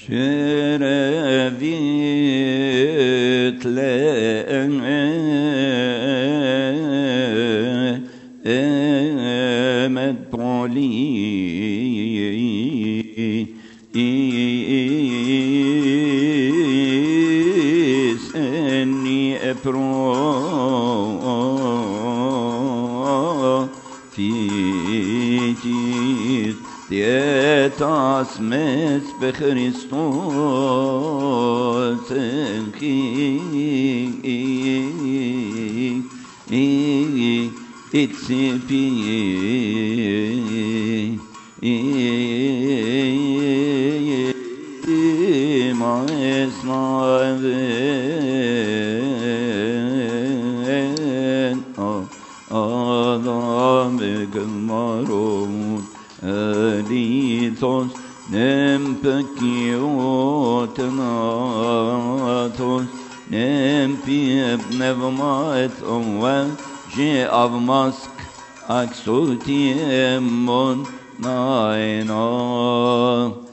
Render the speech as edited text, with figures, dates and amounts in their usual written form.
شرفيت لأمد بولي إني أبرو في جيد ديتاس مس بخريستوس اتسبي ما اسمعين آدم بقمرون أليثوس نمبكيوتناتوس نمبيبنevmait أول جي أفماسك أكسوتيمون ناينا